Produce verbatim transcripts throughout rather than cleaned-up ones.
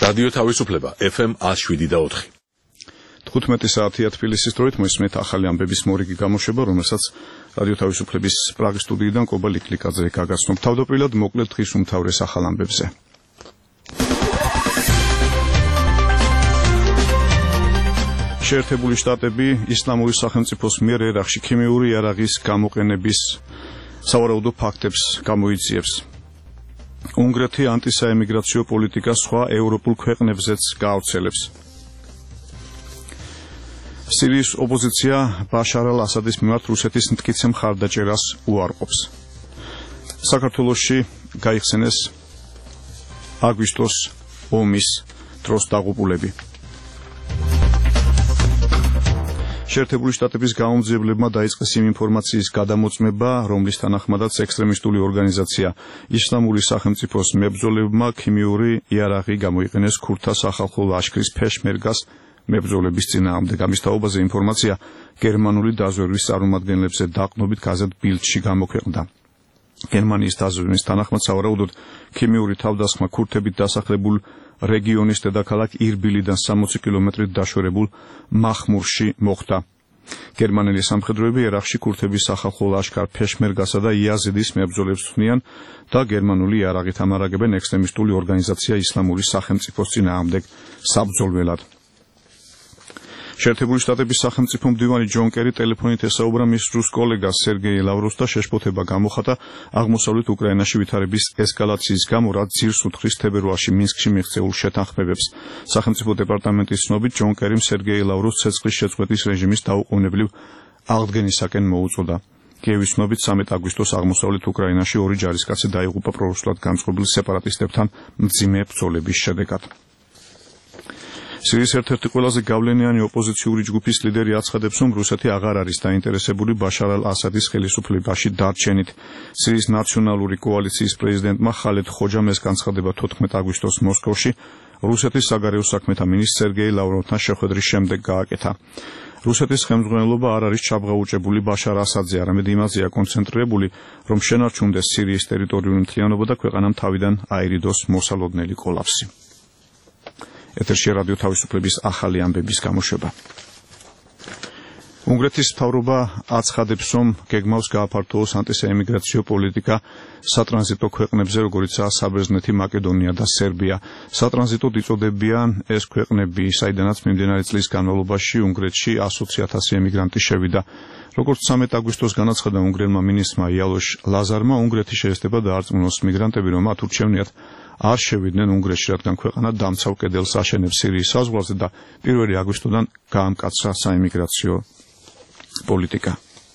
რადიო თავისუფლება ეფ ემ one oh seven და four. თხუთმეტი საათია თბილისის დროით მოისმენთ ახალი ამბების მორიგი გამოშვება, რომელსაც რადიო თავისუფლების პრაღის სტუდიიდან კობა ლიკლიკაძე გაგაცნობ. თავდაპირველად მოკლედ დღის უმთავრეს ახალ ამბებზე. შეერთებული შტატები ისლამური სახელმწიფოს მიერ ერაყში ქიმიური იარაღის გამოყენების სავარაუდო ფაქტებს გამოიძიებს. უნგრეთი ანტისაემიგრაციო პოლიტიკას სხვა ევროპულ ქვეყნებზეც გაავრცელებს. სირიის ოპოზიცია ბაშარ ალ-ასადის მიმართ რუსეთის მტკიცე მხარდაჭერას უარყოფს. საქართველოში გაიხსენეს აგვისტოს ომის დროს დაღუპულები. შეერთებული შტატების გაუმძიებლებმა დაიწყეს იმ ინფორმაციის გადამოწმება, რომლის თანახმადაც ექსტრემისტული ორგანიზაცია ისლამური სახელმწიფოს მებრძოლებმა ქიმიური იარაღი გამოიყენეს ქურთთა სახალხო ლაშქრის ფეშმერგას მებრძოლების წინააღმდეგ. ამის თაობაზე ინფორმაცია გერმანული დაზვერვის წარმომადგენლებზე დაყრდნობით გაზეთ ბილდში გამოქვეყნდა. გერმანიის დაზვერვის თანახმად სავარაუდოდ ქიმიური თავდასხმა ქურთებით დასახლებულ რეგიონის დედაქალაქ ირბილიდან სამოცი კილომეტრით დაშვერებულ მახმურში მოხდა. გერმანელი სამხედროები ერაყში ქურთების სახალხო ლაშქარ ფეშმერგასა და იაზიდის მებრძოლებს ხსნიან და გერმანული იარაღით ამარაგებენ ექსტრემისტული ორგანიზაცია ისლამური სახელმწიფოს წინააღმდეგ საბრძოლველად. შეერთებული შტატების სახელმწიფო მდივანი ჯონ კერი ტელეფონით ესაუბრა მის რუს კოლეგას სერგეი ლავროვს და შეშფოთება გამოხატა აღმოსავლეთ უკრაინაში ვითარების ესკალაციის გამო, რაც ძირს უთხრის თებერვალში მინსკში მიღწეულ შეთანხმებებს. სახელმწიფო დეპარტამენტის ცნობით ჯონ კერიმ სერგეი ლავროვს ცეცხლის შეწყვეტის რეჟიმის დაუყოვნებლივ აღდგენისაკენ მოუწოდა. კიევის ცნობით სამი აგვისტოს აღმოსავლეთ უკრაინაში ორი ჯარისკაცი დაიღუპა პრორუსულად განწყობილ სეპარატისტებთან მძიმე ბრძოლების შედეგად. სირიის ერთ-ერთი ყველაზე გავლენიანი ოპოზიციური ჯგუფის ლიდერი აცხადებს, რომ რუსეთი აღარ არის დაინტერესებული ბაშარ ალ-ასადის ხელისუფლებაში დარჩენით. სირიის ნაციონალური კოალიციის პრეზიდენტმა ხალედ ხოჯამეს განცხადება თოთხმეტი აგვისტოს მოსკოვში რუსეთის საგარეო საქმეთა მინისტრ სერგეი ლავროვთან შეხვედრის შემდეგ გააკეთა. რუსეთის ხელმძღვანელობა არ არის ჩაბღაუჭებული ბაშარ ასადზე, არამედ იმაზეა კონცენტრირებული, რომ შენარჩუნდეს სირიის ტერიტორიული მთლიანობა და ქვეყანამ თავიდან აირიდოს მოსალოდნელი კოლაფსი. ეთერში რადიო თავისუფლების ახალი ამბების გამოშვება. უნგრეთის მთავრობა აცხადებს, რომ გეგმავს გააფართოვოს ანტისაემიგრაციო პოლიტიკა სატრანზიტო ქვეყნებზე, როგორიცაა საბერძნეთი, მაკედონია და სერბია. სატრანზიტოდ იწოდებიან ეს ქვეყნები, საიდანაც მიმდინარე წლის განმავლობაში უნგრეთში ასოცი ათასი ემიგრანტი შევიდა. როგორც სამი აგვისტოს განაცხადა უნგრელმა მინისტრმა იალოშ ლაზარმა, უნგრეთი შეესწება დაარწმუნოს მიგრანტები, რომ მათ ურჩევნიათ არ შევიდნენ უნგრეთში, რადგან ქვეყანა დამცავ კედელს აშენებს სირიის საზღვარზე და პირველი აგვისტოდან გაამკაცრა საიმიგრაციო პოლიტიკა.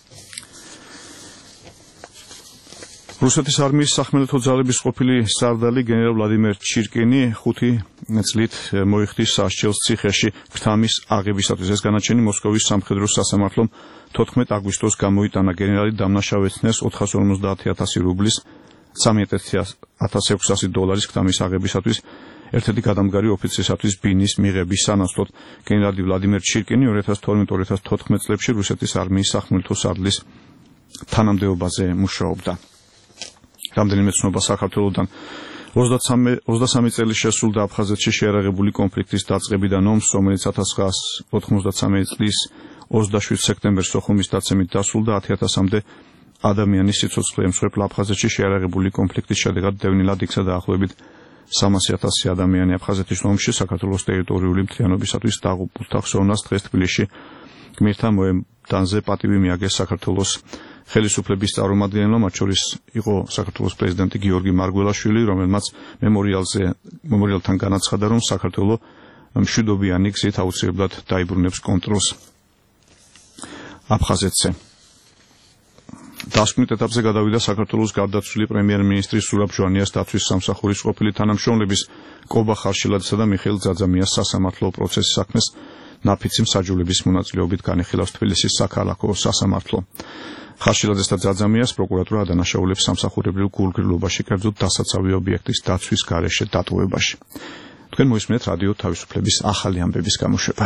რუსეთის არმიის სახმელეთო ძალების ყოფილი სარდალი გენერალ ვლადიმერ ჩირკინი ხუთი წლით მოიხდის სასჯელს ციხეში ქრთამის აღებისათვის. ეს განაჩენი მოსკოვის სამხედრო სასამართლომ თოთხმეტი აგვისტოს გამოიტანა. გენერალი დამნაშავეცნეს ოთხას ორმოცდაათი ათასი რუბლის სამი ათას ექვსასი დოლარის ქრთამის აღებისათვის ერთ-ერთი გადამდგარი ოფიცრისათვის ბინის მიღების სანაცვლოდ. გენერალი ვლადიმერ ჩირკინი ორი ათას თორმეტ ორი ათას თოთხმეტ წლებში რუსეთის არმიის სახმელეთო სარდლის თანამდებობაზე მუშაობდა. რამდენიმე ცნობა საქართველოსთან ოცდასამი წელი შესრულდა აფხაზეთში შეიარაღებული კონფლიქტის დაწყებიდან ომს, რომელიც ათას ცხრაას ოთხმოცდაცამეტ წლის ოცდაშვიდ სექტემბერს სოხუმის დაცემით დასრულდა. ათი ათასამდე ადამიანის სიცოცხლე ემსხვერპლა აფხაზეთში შეიარაღებული კონფლიქტის შედეგად დევნილად იქცა დაახლოებით სამასი ათასი ადამიანი. აფხაზეთის ომში საქართველოს ტერიტორიული მთლიანობისათვის დაღუპულთა ხსოვნას დღეს თბილისში გმირთა მოედანზე პატივი მიაგეს საქართველოს ხელისუფლების წარმომადგენლებმა, მათ შორის იყო საქართველოს პრეზიდენტი გიორგი მარგველაშვილი, რომელმაც მემორიალზე მემორიალთან განაცხადა, რომ საქართველო მშვიდობიანი გზით აუცილებლად დაიბრუნებს კონტროლს აფხაზეთზე. დასკვნით ეტაპზე გადავიდა საქართველოს გარდაცვლილი პრემიერ-მინისტრი სურაბ ჟვანიას დაცვის სამსახურის ყოფილი თანამშრომლების კობა ხარშილაძისა და მიხეილ ძაძამიას სასამართლო პროცესის საქმეს ნაფიცი მსაჯულების მონაწილეობით განიხილავს თბილისის საქალაქო სასამართლო. ხარშილაძეს და ძაძამიას პროკურატურა ადანაშაულებს სამსახურებრივ გულგრილობაში, კერძოდ დასაცავი ობიექტის დაცვის გარეშე დატოვებაში. თქვენ მოისმენთ რადიო თავისუფლების ახალი ამბების გამოშვება.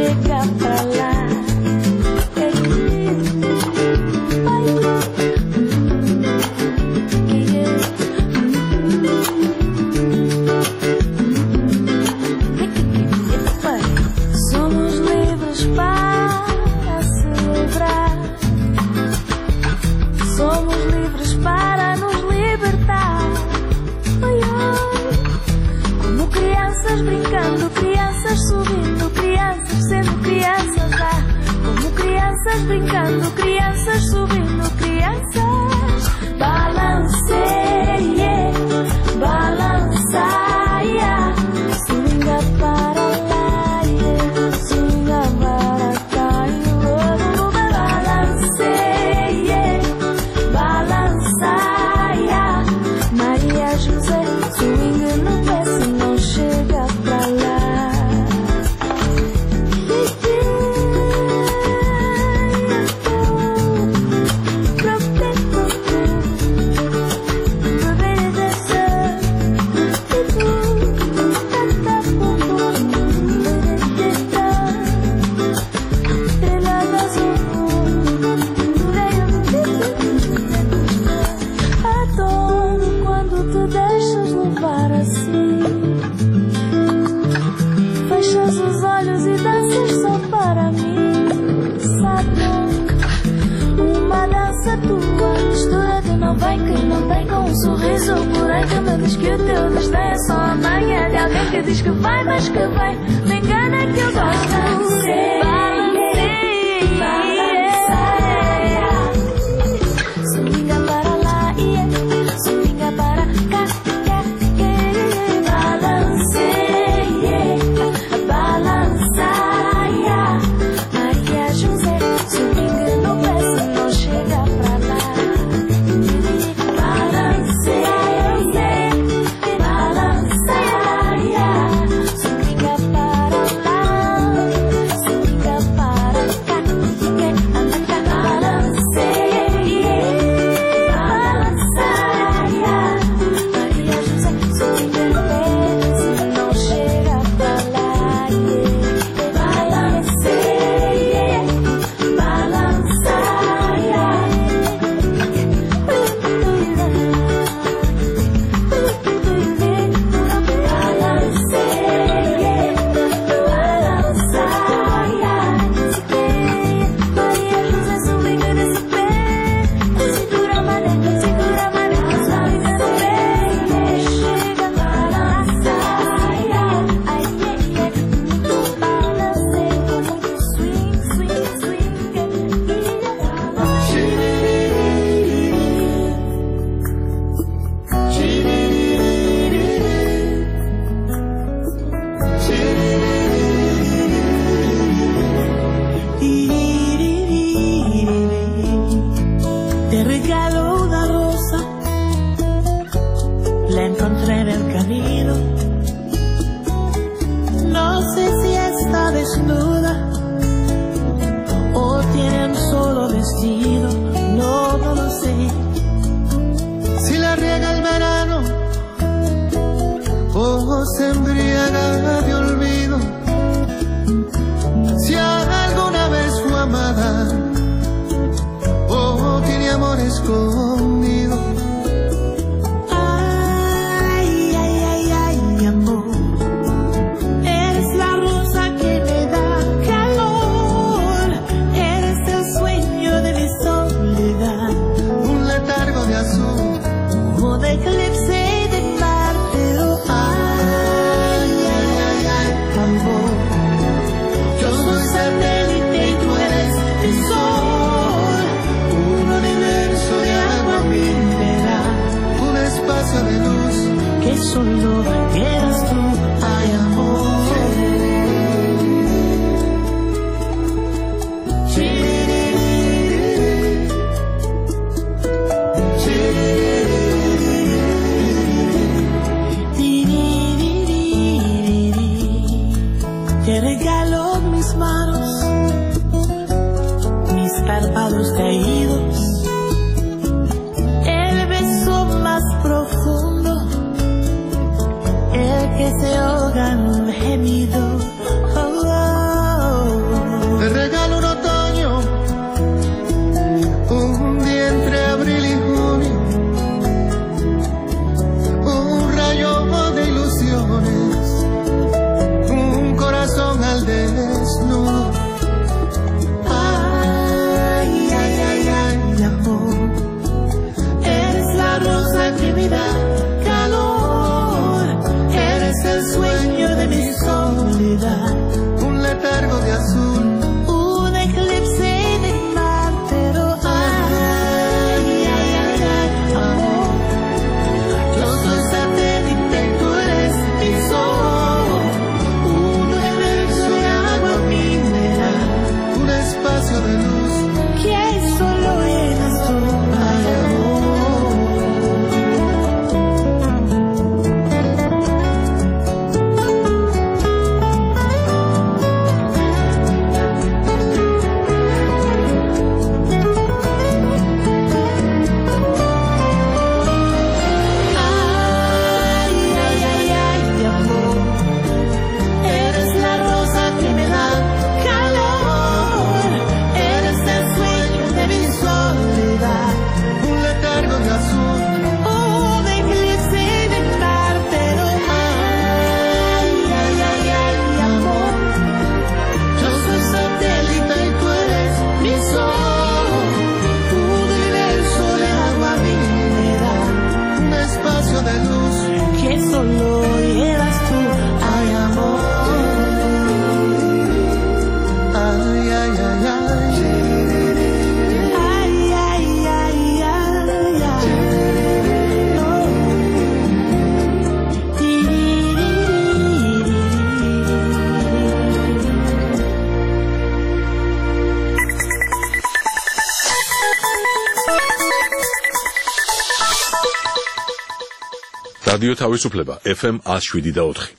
chega pra lá. Somos livres para celebrar. Somos livres para nos libertar. Oi, oi. Como crianças brincando, crianças subindo, crianças sendo crianças lá. Como crianças brincando, crianças subindo, crianças. Balanceie, balançaia, swinga para lá, swinga para cá, balanceie, balançaia, Maria José, swinga no pé se não chega pra lá. Adoro quando tu deixas levar assim. Fechas os olhos e danças só para mim. Sabe, uma dança tua, mistura de não vem que não tem, com um sorriso por aí que me diz que o teu desdém é só a manhã de alguém que diz que vai, mas que vem. Me engana que eu gosto. Swinga para lá, swinga para cá, balanceie, balançaia, Maria José, swinga no pé se não chega pra lá. Balanceie, balançaia, swinga para lá, swinga para cá, balanceie, balançaia, Maria José, swinga no pé se não chega pra lá. Balanceie, balançaia, Maria José, swinga nesse pé, segura a maneira, segura a maneira, swinga no pé, chega, balançaia, ai, muito balanceio, muito swing, swing, swing, Te regalo una rosa, la encontré en el camino. No sé si está desnuda o tiene un solo vestido, no, no lo sé. Si la riega el verano o se embriaga de olvido, si alguna vez fue amada o tiene amor escondido. Ay, ay, ay, ay, amor, eres la rosa que me da calor, eres el sueño de mi soledad, Un letargo de azul, un eclipse de Marte. Ay, ay, ay, ay, amor, yo soy satélite y tú eres el sol, un universo de agua mineral un espacio de luz. que solo eres tú. Ay, amor. Te regalo mis manos, mis párpados caídos, el beso más profundo, el que se ahoga en un gemido. Oh, oh, oh. რადიო თავისუფლება F M one oh seven და four.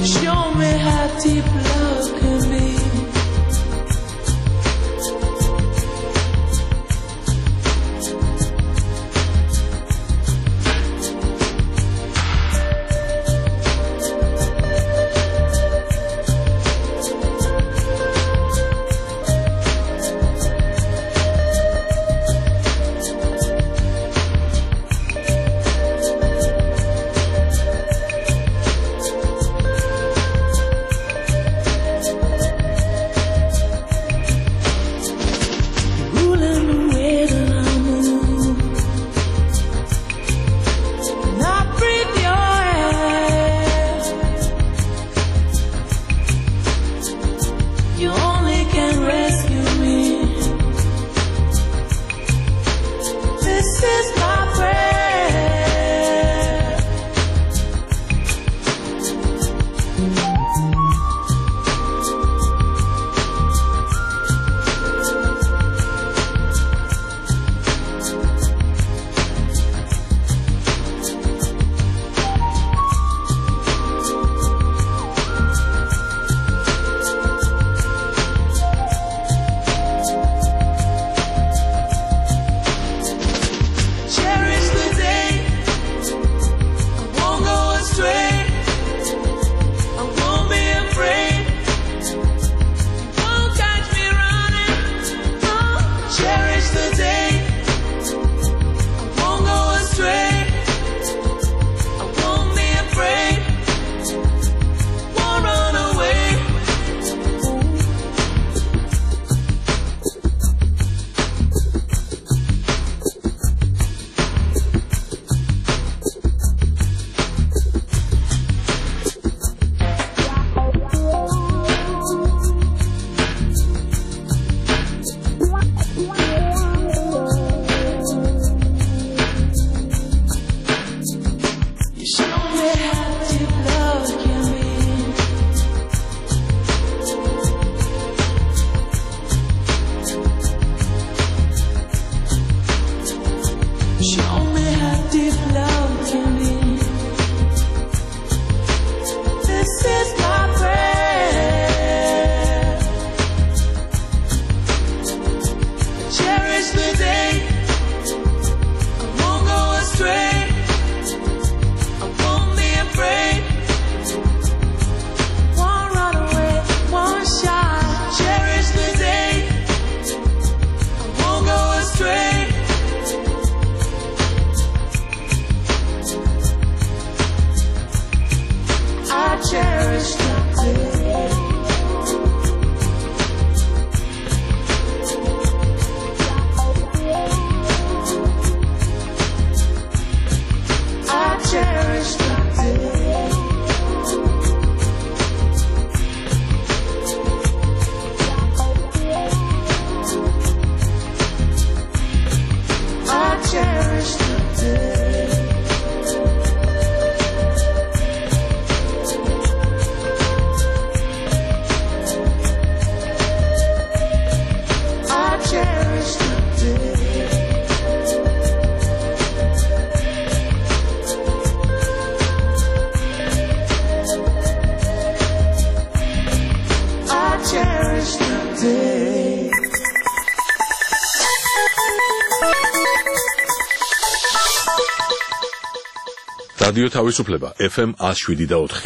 რადიო თავისუფლება ეფ ემ one oh seven და four.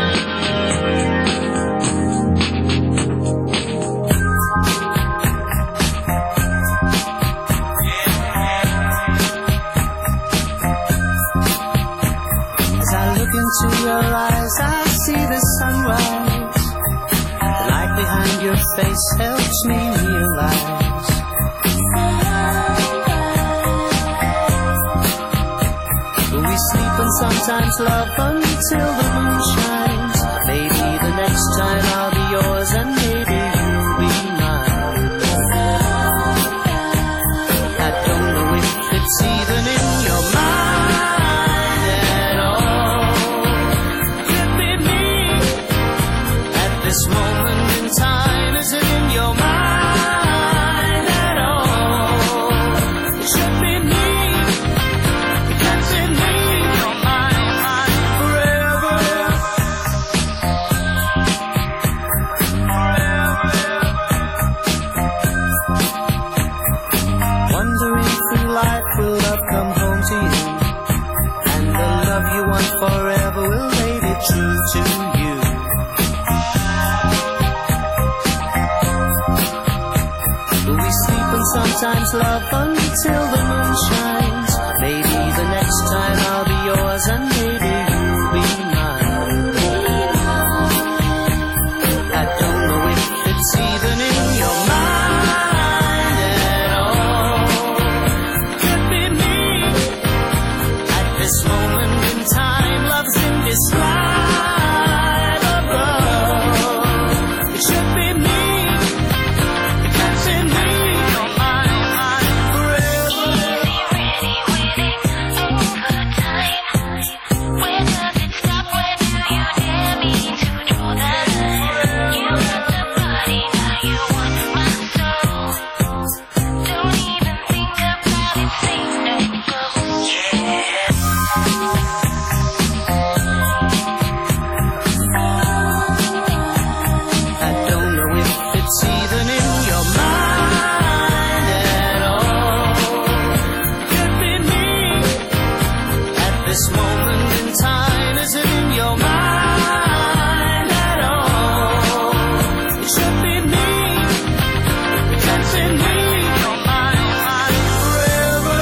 As I look into your eyes, I see the sunrise. The light behind your face helps me realize we sleep and sometimes love until the moon shines. Maybe the next time I'll be yours and maybe you'll be mine. I don't know if it's even in your mind at all. Could it be at this moment in time? Is it in your mind at all? It should be me. It can't be me. someone forever will they be true to you. We sleep and sometimes love until the moon shines. Maybe the next time I'll be yours and maybe you'll be mine. I don't know if it's even in your mind at all. Could be me. At this moment in time, love's indescribable. It should be me. This moment in time, is it in your mind at all? It should be me. It can't be me. You're mine, mine forever.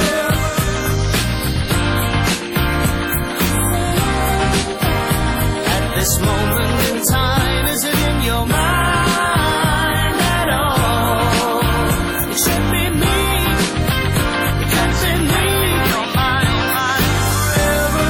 At this moment in time, is it in your mind at all? It should be me. It can't be me. You're mine, mine forever.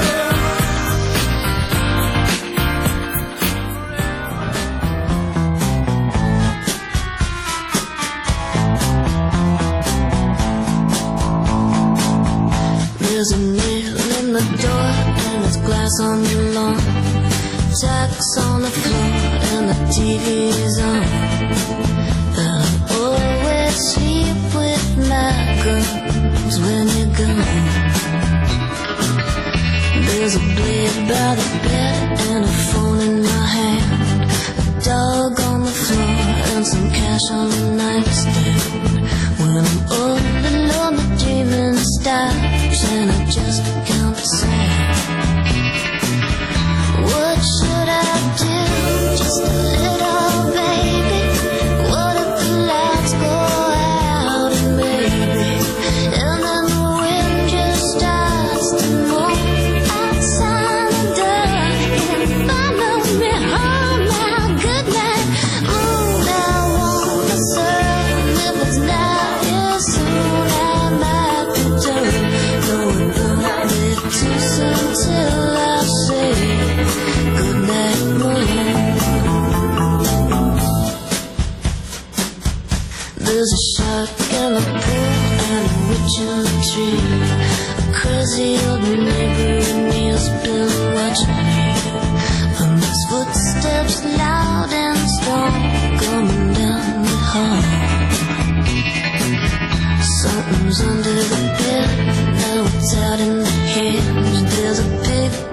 There's a nail in the door and there's glass on the lawn. Tacks on the floor and the T V is on. But I always sleep with my girls when you're gone. There's a blade by the bed and a phone in my hand. A dog on the floor and some cash on the nightstand. When I'm all alone, the dreaming stops and I just count the sand. What should I do? Just a little baby. What if the lights go out and maybe, and then the wind just starts to move outside the door and follow me home now. Good night, moon. I wanna serve if it's not here soon. I might return, going a bit too soon till I say good night, moon. There's a shark in the pool and a witch in the tree. A crazy old neighbor and me has been watching me. And there's footsteps loud and strong coming down the hall. Something's under the bed, now it's out in the hedge. There's a big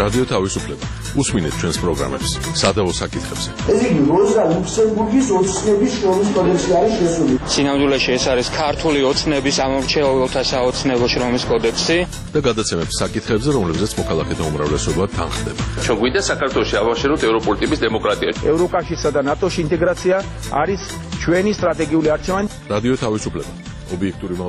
რადიო თავისუფლება. უსმინეთ ჩვენს პროგრამებს სადავო საკითხებზე. ეს იგი როზა ლუქსემბურგის ოცნების შრომის კოდექსში არის შესული. სინამდვილეში ეს არის ქართული ოცნების ამორჩეულთა საოცნებო შრომის კოდექსი და გადაცემებს საკითხებზე, რომლებზეც მოქალაქეთა უმრავლესობა თანხდება. ჩვენ გვინდა საქართველოში ავაშენოთ ევროპული ტიპის დემოკრატია. ევროკავშირსა და ნატოში ინტეგრაცია არის ჩვენი სტრატეგიული არჩევანი. რადიო თავისუფლება. ობიექტური